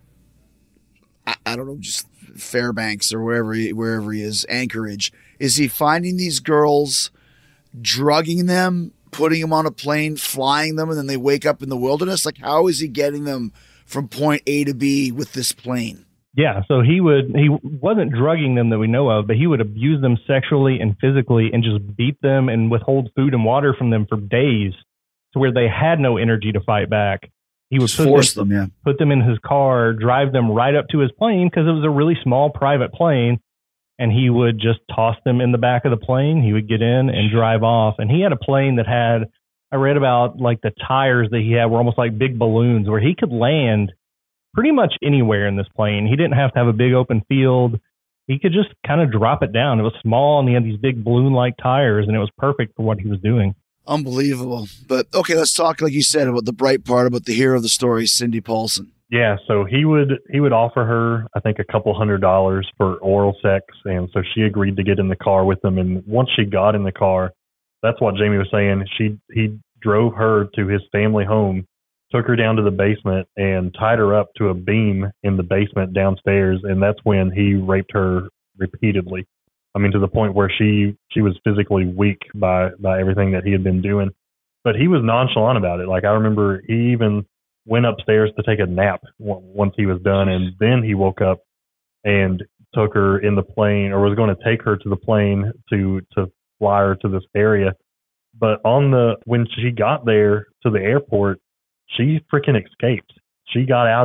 I don't know, just Fairbanks or wherever he is, Anchorage, is he finding these girls, drugging them, putting them on a plane, flying them, and then they wake up in the wilderness? Like, how is he getting them from point A to B with this plane? Yeah, so he wasn't drugging them that we know of, but he would abuse them sexually and physically and just beat them and withhold food and water from them for days to where they had no energy to fight back. He would put them in his car, drive them right up to his plane, because it was a really small private plane, and he would just toss them in the back of the plane. He would get in and drive off. And he had a plane that had, I read about, like, the tires that he had were almost like big balloons, where he could land pretty much anywhere in this plane. He didn't have to have a big open field. He could just kind of drop it down. It was small, and he had these big balloon-like tires, and it was perfect for what he was doing. Unbelievable. But, okay, let's talk, like you said, about the bright part, about the hero of the story, Cindy Paulson. Yeah, so he would offer her, I think, a couple $100 for oral sex, and so she agreed to get in the car with him. And once she got in the car, that's what Jamie was saying. He drove her to his family home, took her down to the basement, and tied her up to a beam in the basement downstairs, and that's when he raped her repeatedly. I mean, to the point where she was physically weak by everything that he had been doing. But he was nonchalant about it. Like, I remember he even went upstairs to take a nap once he was done, and then he woke up and took her in the plane, or was going to take her to the plane to fly her to this area. But when she got there to the airport, she freaking escaped. She got out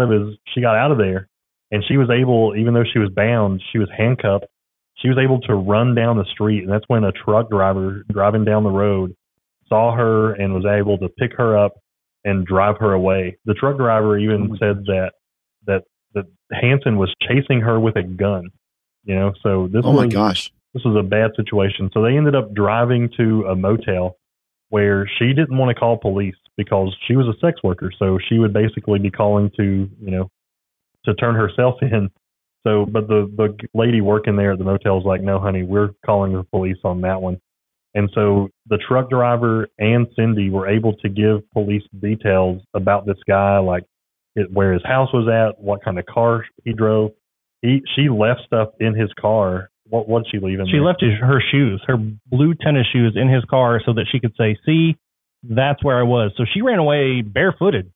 of there, and she was able, even though she was bound, she was handcuffed, she was able to run down the street. And that's when a truck driver driving down the road saw her and was able to pick her up and drive her away. The truck driver even said that Hansen was chasing her with a gun. So this was a bad situation. So they ended up driving to a motel where she didn't want to call police because she was a sex worker. So she would basically be calling to turn herself in. So, but the lady working there at the motel was like, no, honey, we're calling the police on that one. And so the truck driver and Cindy were able to give police details about this guy, like where his house was at, what kind of car he drove. She left stuff in his car. What did she leave in there? She left her shoes, her blue tennis shoes in his car so that she could say, see, that's where I was. So she ran away barefooted.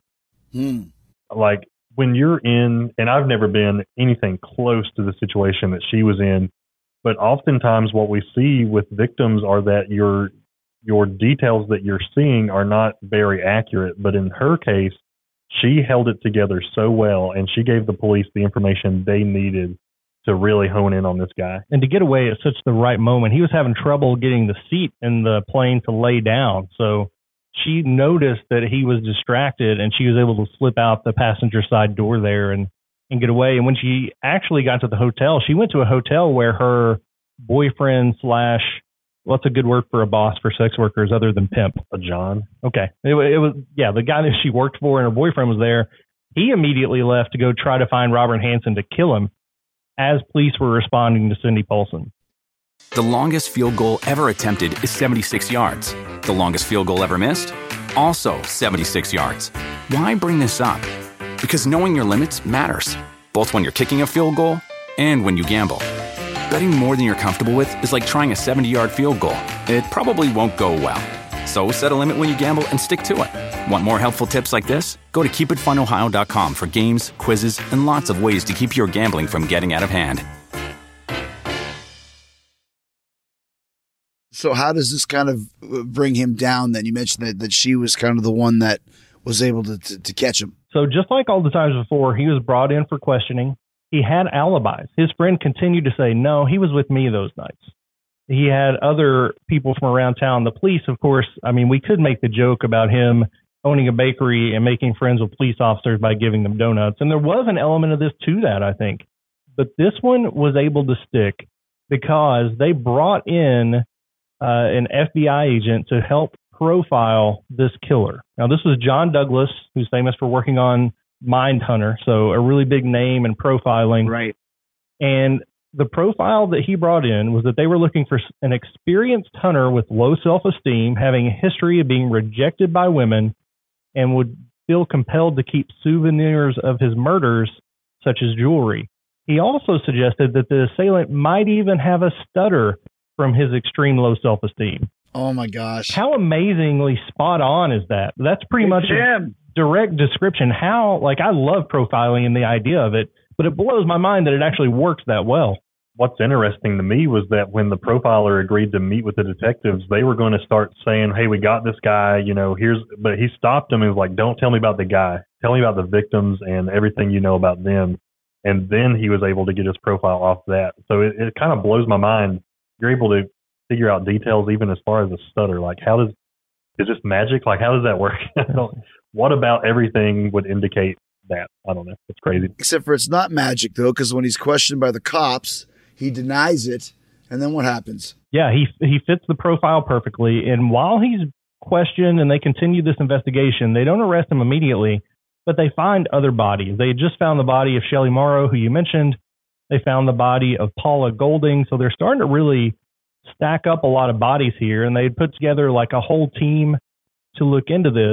Like, when you're in, and I've never been anything close to the situation that she was in, but oftentimes what we see with victims are that your details that you're seeing are not very accurate. But in her case, she held it together so well, and she gave the police the information they needed to really hone in on this guy. And to get away at such the right moment. He was having trouble getting the seat in the plane to lay down. So she noticed that he was distracted, and she was able to slip out the passenger side door there and get away. And when she actually got to the hotel, she went to a hotel where her boyfriend slash, what's a good word for a boss for sex workers other than pimp? A John. Okay. It was, yeah, the guy that she worked for and her boyfriend was there. He immediately left to go try to find Robert Hansen to kill him as police were responding to Cindy Paulson. The longest field goal ever attempted is 76 yards. The longest field goal ever missed? Also 76 yards. Why bring this up? Because knowing your limits matters, both when you're kicking a field goal and when you gamble. Betting more than you're comfortable with is like trying a 70-yard field goal. It probably won't go well. So set a limit when you gamble and stick to it. Want more helpful tips like this? Go to keepitfunohio.com for games, quizzes, and lots of ways to keep your gambling from getting out of hand. So how does this kind of bring him down then? You mentioned that she was kind of the one that was able to catch him. So just like all the times before, he was brought in for questioning. He had alibis. His friend continued to say, no, he was with me those nights. He had other people from around town. The police, of course, I mean, we could make the joke about him owning a bakery and making friends with police officers by giving them donuts. And there was an element of this to that, I think. But this one was able to stick because they brought in an FBI agent to help profile this killer. Now, this was John Douglas, who's famous for working on Mindhunter, so a really big name in profiling. Right. And the profile that he brought in was that they were looking for an experienced hunter with low self-esteem, having a history of being rejected by women, and would feel compelled to keep souvenirs of his murders, such as jewelry. He also suggested that the assailant might even have a stutter from his extreme low self-esteem. Oh my gosh. How amazingly spot on is that? That's pretty much a direct description. How, like, I love profiling and the idea of it, but it blows my mind that it actually works that well. What's interesting to me was that when the profiler agreed to meet with the detectives, they were going to start saying, hey, we got this guy, but he stopped them and was like, don't tell me about the guy. Tell me about the victims and everything you know about them. And then he was able to get his profile off that. So it kind of blows my mind. You're able to figure out details even as far as a stutter. Like, is this magic? Like, how does that work? What about everything would indicate that? I don't know. It's crazy. Except for it's not magic, though, because when he's questioned by the cops, he denies it. And then what happens? Yeah, he fits the profile perfectly. And while he's questioned and they continue this investigation, they don't arrest him immediately, but they find other bodies. They had just found the body of Shelley Morrow, who you mentioned. They found the body of Paula Golding. So they're starting to really stack up a lot of bodies here. And they put together like a whole team to look into this.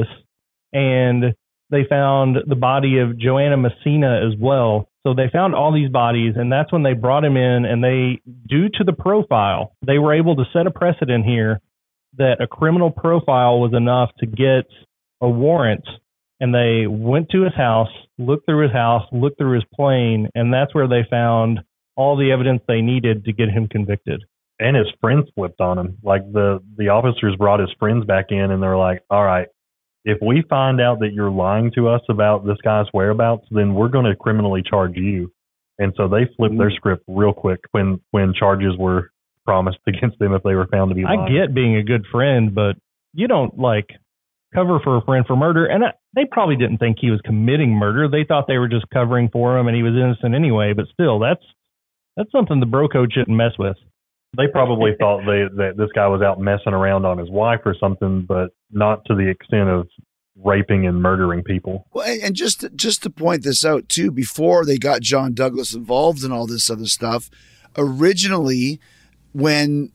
And they found the body of Joanna Messina as well. So they found all these bodies, and that's when they brought him in, and they, due to the profile, they were able to set a precedent here that a criminal profile was enough to get a warrant. And they went to his house, looked through his plane, and that's where they found all the evidence they needed to get him convicted. And his friends flipped on him. Like the officers brought his friends back in, and they're like, all right, if we find out that you're lying to us about this guy's whereabouts, then we're going to criminally charge you. And so they flipped their script real quick when charges were promised against them if they were found to be lying. I get being a good friend, but you don't like cover for a friend for murder. And they probably didn't think he was committing murder. They thought they were just covering for him and he was innocent anyway. But still, that's something the bro code shouldn't mess with. They probably thought that this guy was out messing around on his wife or something, but not to the extent of raping and murdering people. Well, and just to point this out too, before they got John Douglas involved in all this other stuff, originally when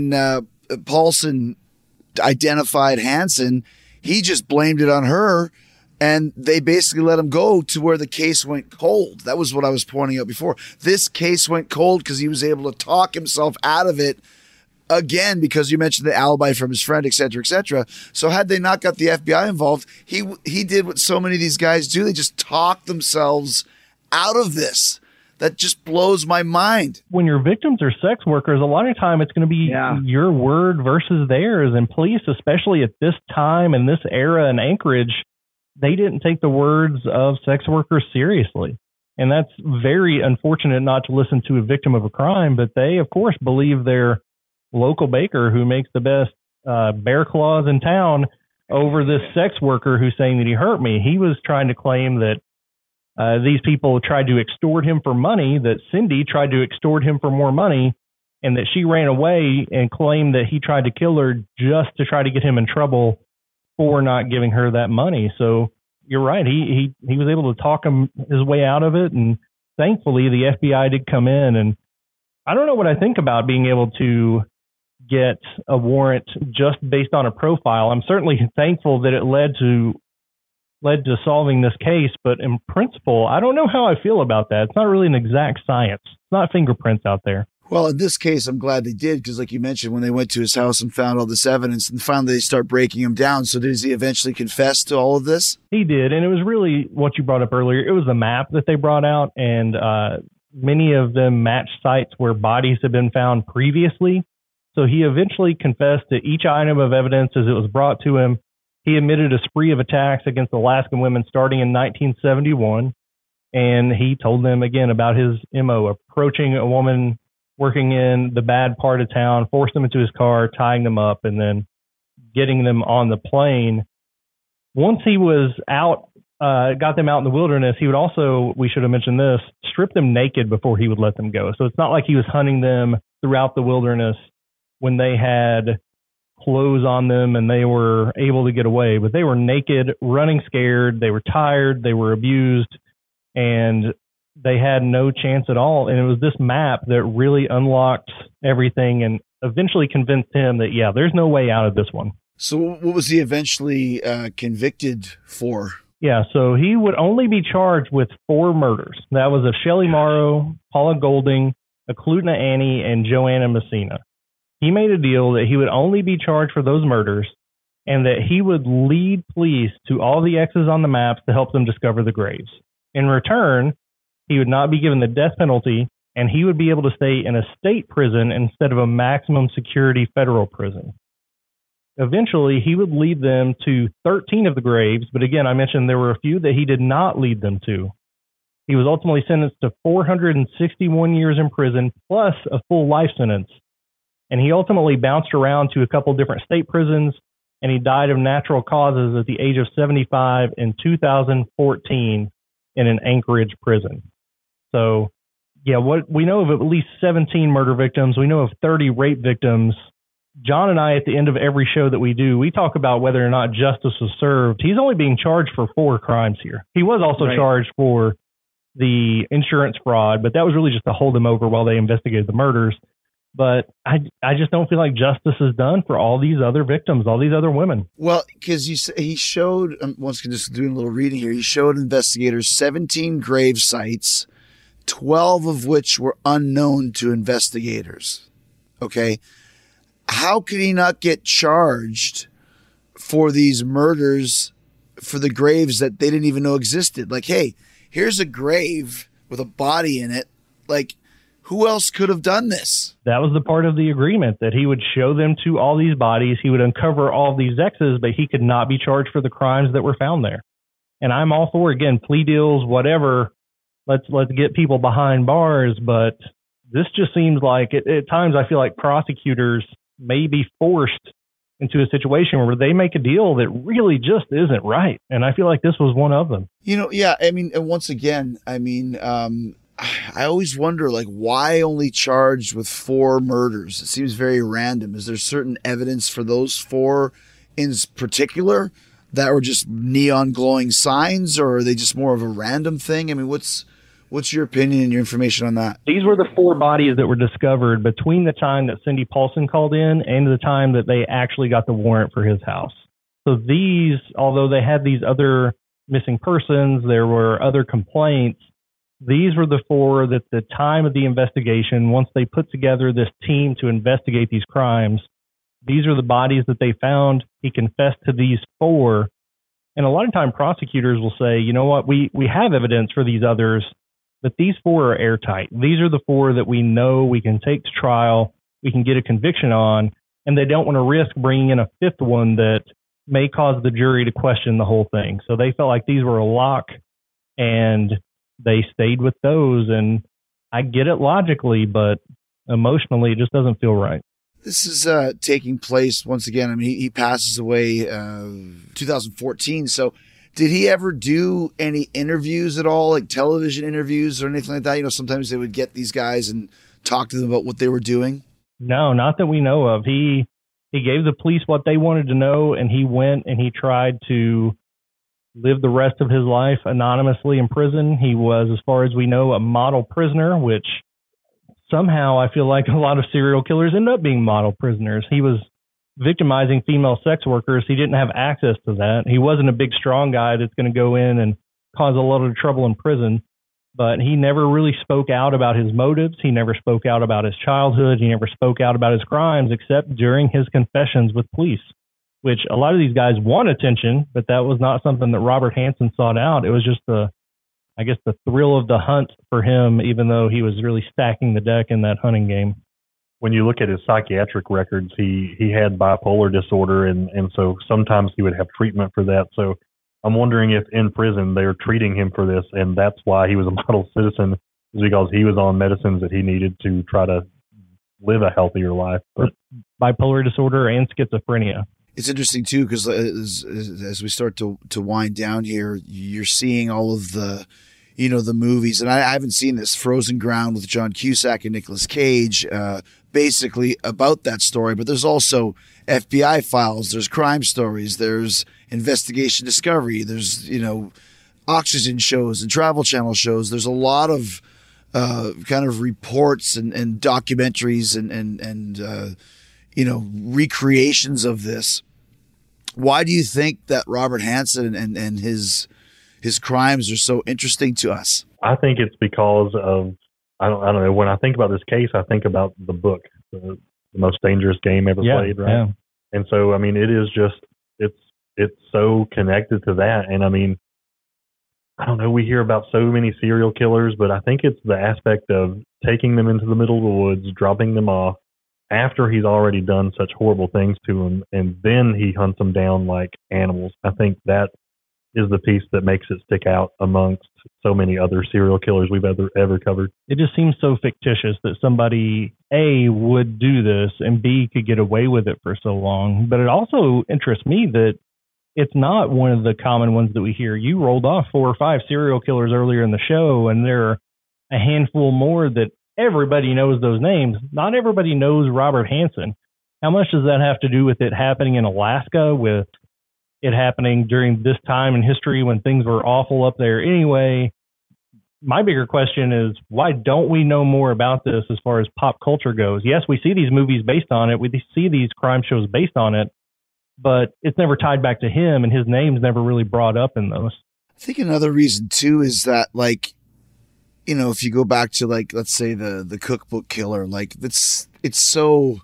Paulson identified Hansen, he just blamed it on her. And they basically let him go to where the case went cold. That was what I was pointing out before. This case went cold because he was able to talk himself out of it again, because you mentioned the alibi from his friend, et cetera, et cetera. So had they not got the FBI involved, he did what so many of these guys do. They just talk themselves out of this. That just blows my mind. When your victims are sex workers, a lot of time it's going to be your word versus theirs. And police, especially at this time and this era in Anchorage, they didn't take the words of sex workers seriously. And that's very unfortunate not to listen to a victim of a crime, but they, of course, believe their local baker who makes the best bear claws in town over this sex worker who's saying that he hurt me. He was trying to claim that these people tried to extort him for money, that Cindy tried to extort him for more money, and that she ran away and claimed that he tried to kill her just to try to get him in trouble for not giving her that money. So you're right. He was able to talk his way out of it. And thankfully, the FBI did come in. And I don't know what I think about being able to get a warrant just based on a profile. I'm certainly thankful that it led to solving this case, but in principle, I don't know how I feel about that. It's not really an exact science. It's not fingerprints out there. Well, in this case, I'm glad they did, because like you mentioned, when they went to his house and found all this evidence, and finally they start breaking him down. So does he eventually confess to all of this? He did, and it was really what you brought up earlier. It was a map that they brought out, and many of them matched sites where bodies had been found previously. So he eventually confessed to each item of evidence as it was brought to him. He admitted a spree of attacks against Alaskan women starting in 1971, and he told them again about his MO, approaching a woman working in the bad part of town, forced them into his car, tying them up, and then getting them on the plane. Once he was out, got them out in the wilderness, he would also, we should have mentioned this, strip them naked before he would let them go. So it's not like he was hunting them throughout the wilderness when they had clothes on them and they were able to get away, but they were naked, running scared, they were tired, they were abused, and they had no chance at all. And it was this map that really unlocked everything and eventually convinced him that, yeah, there's no way out of this one. So what was he eventually convicted for? Yeah, so he would only be charged with 4 murders. That was of Shelley Morrow, Paula Golding, Eklutna Annie, and Joanna Messina. He made a deal that he would only be charged for those murders and that he would lead police to all the X's on the maps to help them discover the graves. In return, he would not be given the death penalty, and he would be able to stay in a state prison instead of a maximum security federal prison. Eventually, he would lead them to 13 of the graves, but again, I mentioned there were a few that he did not lead them to. He was ultimately sentenced to 461 years in prison, plus a full life sentence. And he ultimately bounced around to a couple different state prisons, and he died of natural causes at the age of 75 in 2014 in an Anchorage prison. So, yeah, what we know of at least 17 murder victims. We know of 30 rape victims. John and I, at the end of every show that we do, we talk about whether or not justice was served. He's only being charged for 4 crimes here. He was also charged for the insurance fraud, but that was really just to hold him over while they investigated the murders. But I just don't feel like justice is done for all these other victims, all these other women. Well, because he showed, once again, just doing a little reading here, he showed investigators 17 grave sites, 12 of which were unknown to investigators. Okay. How could he not get charged for these murders for the graves that they didn't even know existed? Like, hey, here's a grave with a body in it. Like, who else could have done this? That was the part of the agreement, that he would show them to all these bodies. He would uncover all these X's, but he could not be charged for the crimes that were found there. And I'm all for, again, plea deals, whatever. Let's get people behind bars. But this just seems like, at times I feel like prosecutors may be forced into a situation where they make a deal that really just isn't right. And I feel like this was one of them. You know, yeah, I mean, and once again, I mean, I always wonder, like, why only charged with 4 murders? It seems very random. Is there certain evidence for those 4 in particular that were just neon glowing signs, or are they just more of a random thing? I mean, what's your opinion and your information on that? These were the 4 bodies that were discovered between the time that Cindy Paulson called in and the time that they actually got the warrant for his house. So these, although they had these other missing persons, there were other complaints, these were the 4 that the time of the investigation, once they put together this team to investigate these crimes, these are the bodies that they found. He confessed to these 4. And a lot of time prosecutors will say, you know what, we have evidence for these others, but these 4 are airtight. These are the 4 that we know we can take to trial, we can get a conviction on, and they don't want to risk bringing in a 5th one that may cause the jury to question the whole thing. So they felt like these were a lock, and they stayed with those. And I get it logically, but emotionally, it just doesn't feel right. This is taking place once again. I mean, he passes away 2014. So did he ever do any interviews at all, like television interviews or anything like that? You know, sometimes they would get these guys and talk to them about what they were doing. No, not that we know of. He gave the police what they wanted to know, and he went and he tried to live the rest of his life anonymously in prison. He was, as far as we know, a model prisoner, which somehow I feel like a lot of serial killers end up being model prisoners. He was victimizing female sex workers. He didn't have access to that. He wasn't a big, strong guy that's going to go in and cause a lot of trouble in prison. But he never really spoke out about his motives. He never spoke out about his childhood. He never spoke out about his crimes, except during his confessions with police, which a lot of these guys want attention, but that was not something that Robert Hansen sought out. It was just the thrill of the hunt for him, even though he was really stacking the deck in that hunting game. When you look at his psychiatric records, he had bipolar disorder, and so sometimes he would have treatment for that. So I'm wondering if in prison they're treating him for this, and that's why he was a model citizen, is because he was on medicines that he needed to try to live a healthier life. But bipolar disorder and schizophrenia. It's interesting too, because as we start to wind down here, you're seeing all of the, you know, the movies, and I haven't seen this, Frozen Ground with John Cusack and Nicolas Cage, basically about that story. But there's also FBI files, there's crime stories, there's Investigation Discovery, there's, you know, Oxygen shows and Travel Channel shows. There's a lot of kind of reports and documentaries and you know, recreations of this. Why do you think that Robert Hansen and his crimes are so interesting to us? I think it's because of, I don't know. When I think about this case, I think about the book, the Most Dangerous Game Ever Played, right? Yeah. And so, I mean, it is just, it's so connected to that. And I mean, I don't know, we hear about so many serial killers, but I think it's the aspect of taking them into the middle of the woods, dropping them off after he's already done such horrible things to them, and then he hunts them down like animals. I think that is the piece that makes it stick out amongst so many other serial killers we've ever covered. It just seems so fictitious that somebody, A, would do this, and B, could get away with it for so long. But it also interests me that it's not one of the common ones that we hear. You rolled off 4 or 5 serial killers earlier in the show, and there are a handful more that everybody knows those names. Not everybody knows Robert Hansen. How much does that have to do with it happening in Alaska, with it happening during this time in history when things were awful up there anyway? My bigger question is, why don't we know more about this as far as pop culture goes? Yes, we see these movies based on it. We see these crime shows based on it, but it's never tied back to him, and his name's never really brought up in those. I think another reason too is that, like, you know, if you go back to, like, let's say the cookbook killer, like, it's so,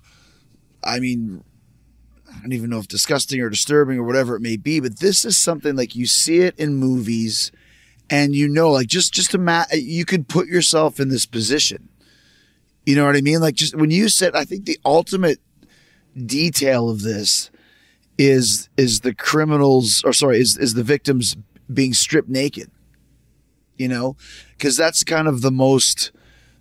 I mean, I don't even know if disgusting or disturbing or whatever it may be, but this is something like you see it in movies, and you know, like, just imagine, you could put yourself in this position. You know what I mean? Like, just when you said, I think the ultimate detail of this is the criminals, or sorry, is the victims being stripped naked. You know, because that's kind of the most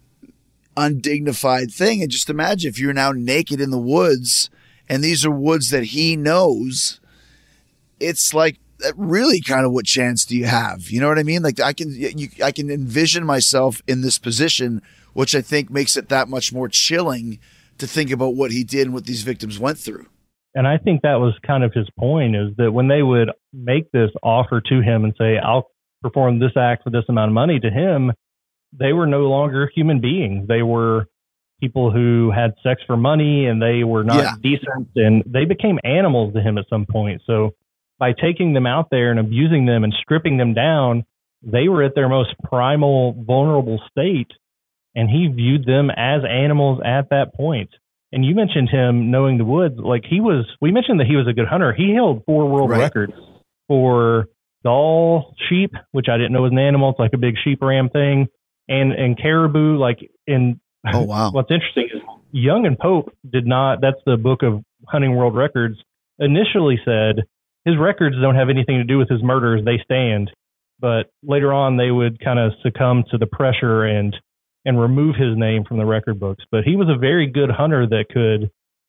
undignified thing. And just imagine if you're now naked in the woods, and these are woods that he knows, it's like, really kind of what chance do you have? You know what I mean? Like, I can envision myself in this position, which I think makes it that much more chilling to think about what he did and what these victims went through. And I think that was kind of his point, is that when they would make this offer to him and say, I'll perform this act for this amount of money, to him, they were no longer human beings. They were people who had sex for money, and they were not decent, and they became animals to him at some point. So by taking them out there and abusing them and stripping them down, they were at their most primal, vulnerable state, and he viewed them as animals at that point. And you mentioned him knowing the woods. Like, we mentioned that he was a good hunter. He held 4 world records for Dall sheep, which I didn't know was an animal. It's like a big sheep ram thing, and caribou. Like, in oh wow, what's interesting is Young and Pope did not. That's the book of hunting world records. Initially said his records don't have anything to do with his murders; they stand. But later on, they would kind of succumb to the pressure and remove his name from the record books. But he was a very good hunter that could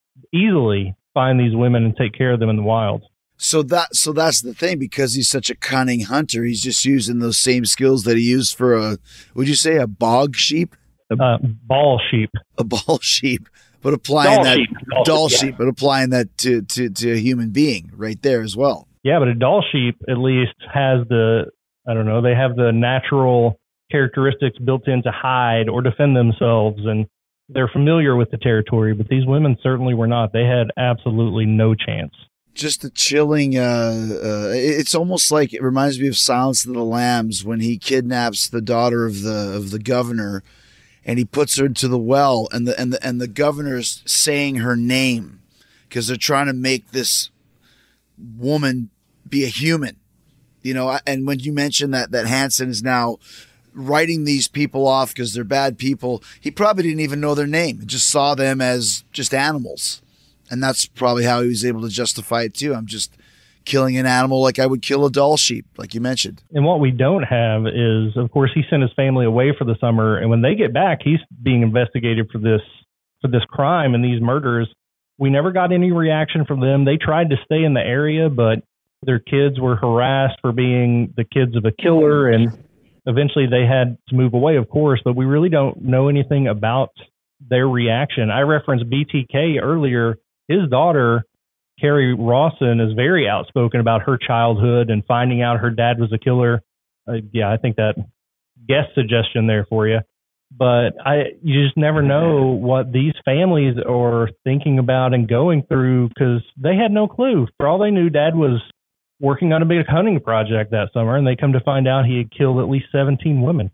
easily find these women and take care of them in the wild. So that's the thing, because he's such a cunning hunter. He's just using those same skills that he used for would you say a bog sheep? Ball sheep. A ball sheep, but applying Doll sheep, sheep. but applying that to a human being right there as well. Yeah, but a doll sheep at least has they have the natural characteristics built in to hide or defend themselves, and they're familiar with the territory, but these women certainly were not. They had absolutely no chance. Just a chilling, it's almost like, it reminds me of Silence of the Lambs when he kidnaps the daughter of the governor, and he puts her into the well, and the governor's saying her name because they're trying to make this woman be a human, and when you mentioned that Hansen is now writing these people off because they're bad people, he probably didn't even know their name. He just saw them as just animals. And that's probably how he was able to justify it too. I'm just killing an animal like I would kill a doll sheep, like you mentioned. And what we don't have is, of course, he sent his family away for the summer, and when they get back, he's being investigated for this crime and these murders. We never got any reaction from them. They tried to stay in the area, but their kids were harassed for being the kids of a killer, and eventually they had to move away, of course, but we really don't know anything about their reaction. I referenced BTK earlier. His daughter, Carrie Rawson, is very outspoken about her childhood and finding out her dad was a killer. I think that guest suggestion there for you. But you just never know what these families are thinking about and going through, because they had no clue. For all they knew, Dad was working on a big hunting project that summer, and they come to find out he had killed at least 17 women.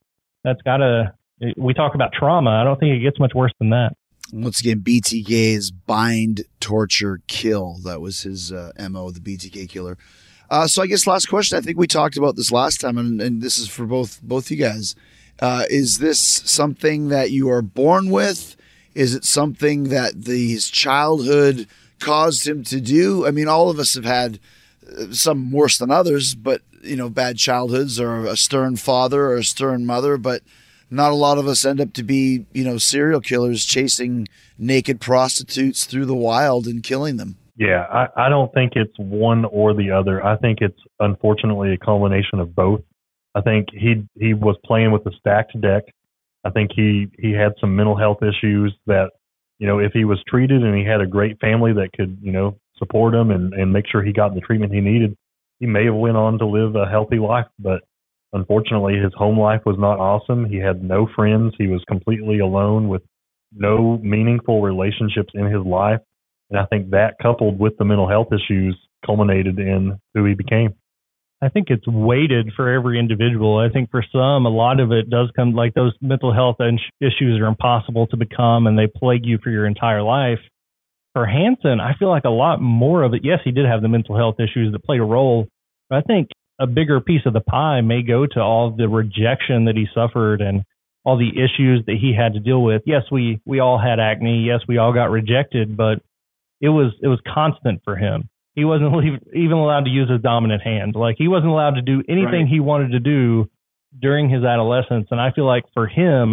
We talk about trauma. I don't think it gets much worse than that. Once again, BTK is bind, torture, kill. That was his MO, the BTK killer. So I guess last question. I think we talked about this last time, and this is for both you guys. Is this something that you are born with? Is it something that his childhood caused him to do? I mean, all of us have had some worse than others, but bad childhoods, or a stern father or a stern mother, but not a lot of us end up to be, serial killers chasing naked prostitutes through the wild and killing them. Yeah, I don't think it's one or the other. I think it's unfortunately a culmination of both. I think he was playing with a stacked deck. I think he had some mental health issues that, if he was treated and he had a great family that could, support him and make sure he got the treatment he needed, he may have went on to live a healthy life. But unfortunately, his home life was not awesome. He had no friends. He was completely alone with no meaningful relationships in his life. And I think that, coupled with the mental health issues, culminated in who he became. I think it's weighted for every individual. I think for some, a lot of it does come, like those mental health issues are impossible to become and they plague you for your entire life. For Hansen, I feel like a lot more of it, yes, he did have the mental health issues that played a role, but I think a bigger piece of the pie may go to all the rejection that he suffered and all the issues that he had to deal with. Yes, we all had acne. Yes, we all got rejected, but it was constant for him. He wasn't even allowed to use his dominant hand. Like, he wasn't allowed to do anything he wanted to do during his adolescence. And I feel like for him,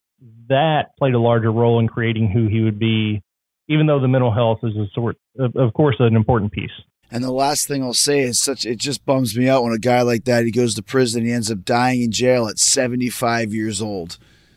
that played a larger role in creating who he would be, even though the mental health is of course, an important piece. And the last thing I'll say is it just bums me out when a guy like that, he goes to prison, he ends up dying in jail at 75 years old.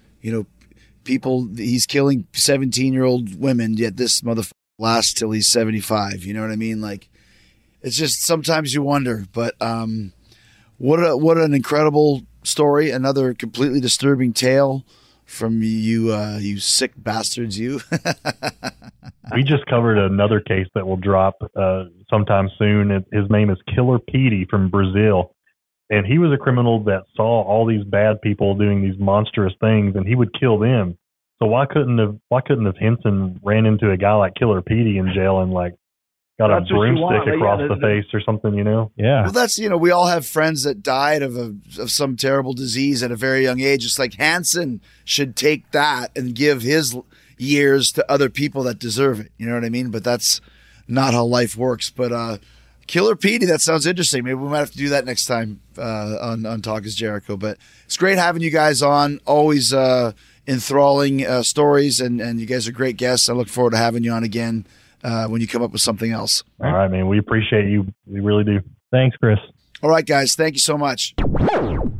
He's killing 17-year-old women, yet this motherfucker lasts till he's 75. You know what I mean? Like, it's just, sometimes you wonder, but what an incredible story. Another completely disturbing tale from you sick bastards, you. We just covered another case that will drop sometime soon. His name is Killer Petey from Brazil. And he was a criminal that saw all these bad people doing these monstrous things, and he would kill them. So why couldn't have Henson ran into a guy like Killer Petey in jail and got a broomstick across the face or something, Yeah. Well, that's, we all have friends that died of some terrible disease at a very young age. It's like Hansen should take that and give his years to other people that deserve it. You know what I mean? But that's not how life works. But Killer Petey, that sounds interesting. Maybe we might have to do that next time on Talk is Jericho. But it's great having you guys on. Always enthralling stories, and you guys are great guests. I look forward to having you on again when you come up with something else. All right, man. We appreciate you. We really do. Thanks, Chris. All right, guys. Thank you so much.